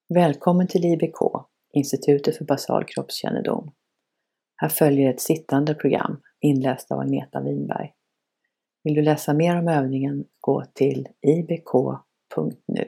Välkommen till IBK, Institutet för basal kroppskännedom. Här följer ett sittande program inläst av Agneta Winberg. Vill du läsa mer om övningen, gå till ibk.nu.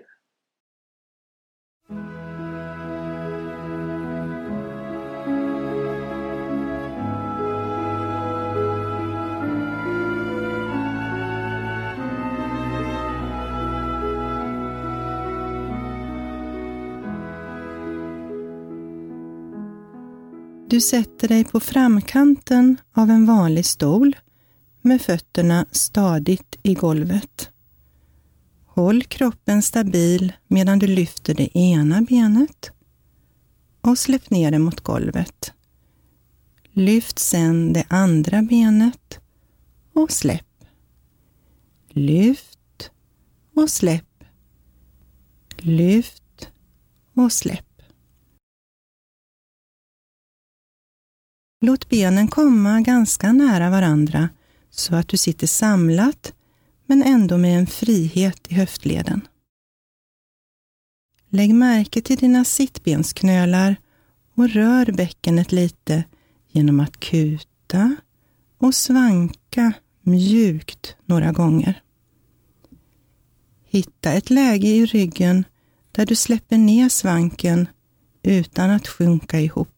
Du sätter dig på framkanten av en vanlig stol med fötterna stadigt i golvet. Håll kroppen stabil medan du lyfter det ena benet och släpp ner det mot golvet. Lyft sedan det andra benet och släpp. Lyft och släpp. Lyft och släpp. Låt benen komma ganska nära varandra så att du sitter samlat men ändå med en frihet i höftleden. Lägg märke till dina sittbensknölar och rör bäckenet lite genom att kuta och svanka mjukt några gånger. Hitta ett läge i ryggen där du släpper ner svanken utan att sjunka ihop.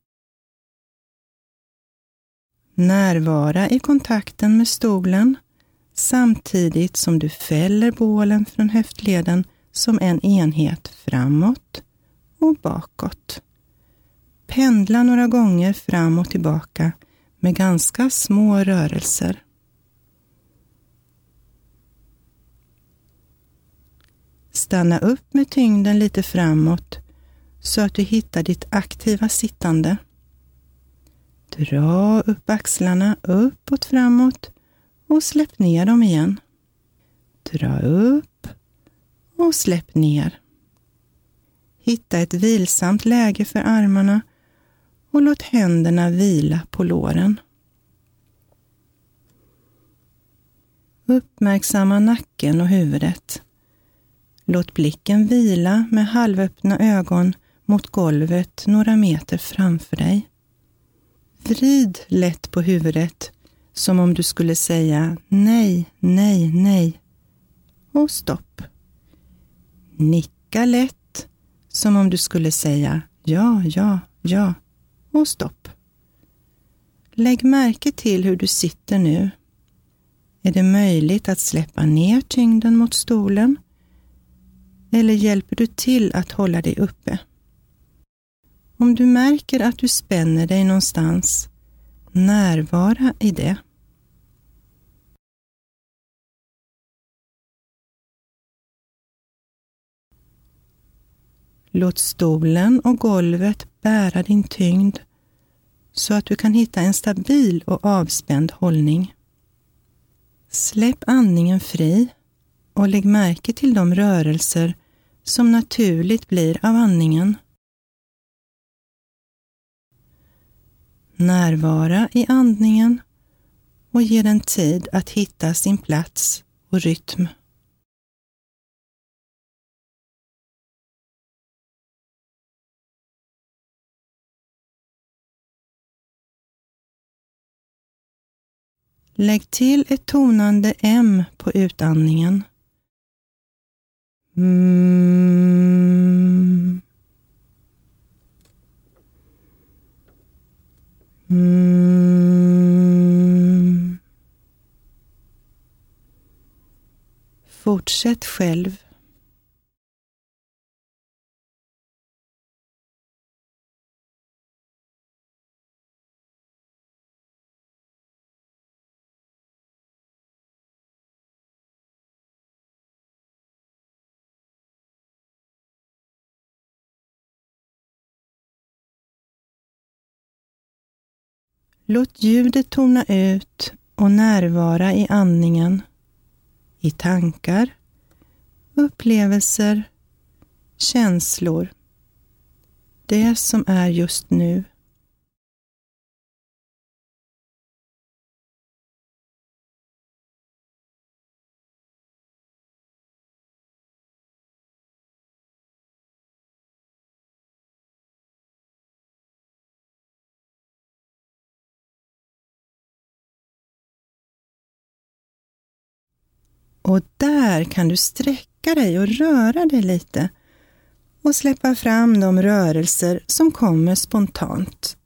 Närvara i kontakten med stolen samtidigt som du fäller bålen från höftleden som en enhet framåt och bakåt. Pendla några gånger fram och tillbaka med ganska små rörelser. Stanna upp med tyngden lite framåt så att du hittar ditt aktiva sittande. Dra upp axlarna uppåt framåt och släpp ner dem igen. Dra upp och släpp ner. Hitta ett vilsamt läge för armarna och låt händerna vila på låren. Uppmärksamma nacken och huvudet. Låt blicken vila med halvöppna ögon mot golvet några meter framför dig. Vrid lätt på huvudet som om du skulle säga nej, nej, nej och stopp. Nicka lätt som om du skulle säga ja, ja, ja och stopp. Lägg märke till hur du sitter nu. Är det möjligt att släppa ner tyngden mot stolen? Eller hjälper du till att hålla dig uppe? Om du märker att du spänner dig någonstans, närvara i det. Låt stolen och golvet bära din tyngd så att du kan hitta en stabil och avspänd hållning. Släpp andningen fri och lägg märke till de rörelser som naturligt blir av andningen. Närvara i andningen och ge den tid att hitta sin plats och rytm. Lägg till ett tonande M på utandningen. Fortsätt själv. Låt ljudet tona ut och närvara i andningen, i tankar, upplevelser, känslor. Det som är just nu. Och där kan du sträcka dig och röra dig lite och släppa fram de rörelser som kommer spontant.